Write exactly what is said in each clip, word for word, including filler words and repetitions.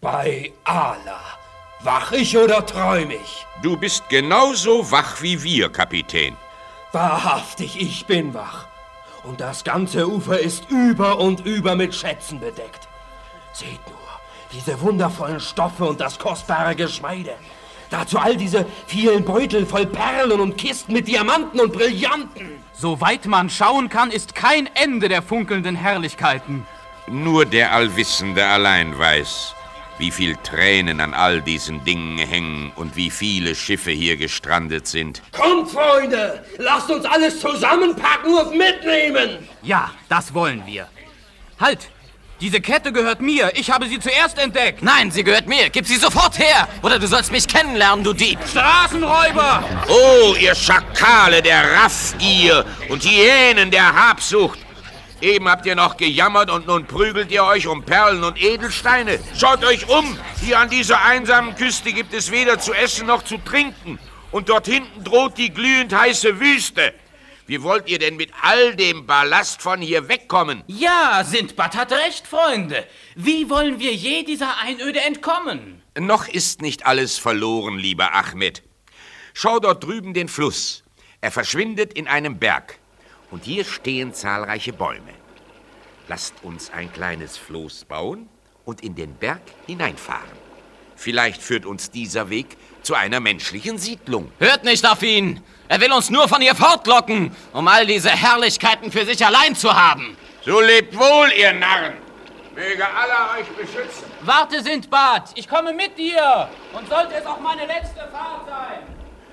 Bei Allah. Wach ich oder träum ich? Du bist genauso wach wie wir, Kapitän. Wahrhaftig, ich bin wach. Und das ganze Ufer ist über und über mit Schätzen bedeckt. Seht nur, diese wundervollen Stoffe und das kostbare Geschmeide. Dazu all diese vielen Beutel voll Perlen und Kisten mit Diamanten und Brillanten. Soweit man schauen kann, ist kein Ende der funkelnden Herrlichkeiten. Nur der Allwissende allein weiß, wie viel Tränen an all diesen Dingen hängen und wie viele Schiffe hier gestrandet sind. Kommt, Freunde, lasst uns alles zusammenpacken und mitnehmen. Ja, das wollen wir. Halt! Diese Kette gehört mir. Ich habe sie zuerst entdeckt. Nein, sie gehört mir. Gib sie sofort her. Oder du sollst mich kennenlernen, du Dieb. Straßenräuber! Oh, ihr Schakale der Raffgier und Hyänen der Habsucht. Eben habt ihr noch gejammert und nun prügelt ihr euch um Perlen und Edelsteine. Schaut euch um. Hier an dieser einsamen Küste gibt es weder zu essen noch zu trinken. Und dort hinten droht die glühend heiße Wüste. Wie wollt ihr denn mit all dem Ballast von hier wegkommen? Ja, Sindbad hat recht, Freunde. Wie wollen wir je dieser Einöde entkommen? Noch ist nicht alles verloren, lieber Ahmed. Schau dort drüben den Fluss. Er verschwindet in einem Berg. Und hier stehen zahlreiche Bäume. Lasst uns ein kleines Floß bauen und in den Berg hineinfahren. Vielleicht führt uns dieser Weg zu einer menschlichen Siedlung. Hört nicht auf ihn! Er will uns nur von hier fortlocken, um all diese Herrlichkeiten für sich allein zu haben. So lebt wohl, ihr Narren. Möge Allah euch beschützen. Warte, Sindbad, ich komme mit dir. Und sollte es auch meine letzte Fahrt sein.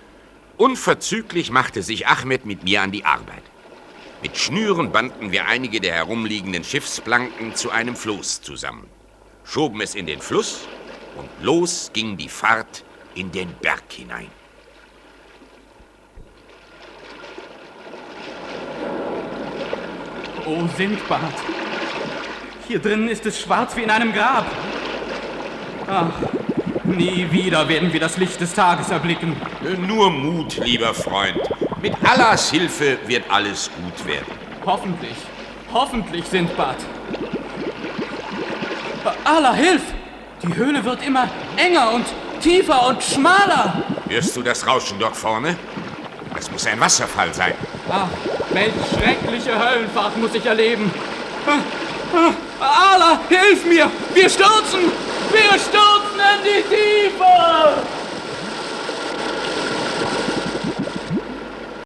Unverzüglich machte sich Ahmed mit mir an die Arbeit. Mit Schnüren banden wir einige der herumliegenden Schiffsplanken zu einem Floß zusammen, schoben es in den Fluss und los ging die Fahrt in den Berg hinein. Oh, Sindbad. Hier drinnen ist es schwarz wie in einem Grab. Ach, nie wieder werden wir das Licht des Tages erblicken. Nur Mut, lieber Freund. Mit Allahs Hilfe wird alles gut werden. Hoffentlich. Hoffentlich, Sindbad. Allah, hilf! Die Höhle wird immer enger und tiefer und schmaler. Hörst du das Rauschen dort vorne? Das muss ein Wasserfall sein. Ach, welch schreckliche Höllenfahrt muss ich erleben. Allah, hilf mir! Wir stürzen! Wir stürzen in die Tiefe!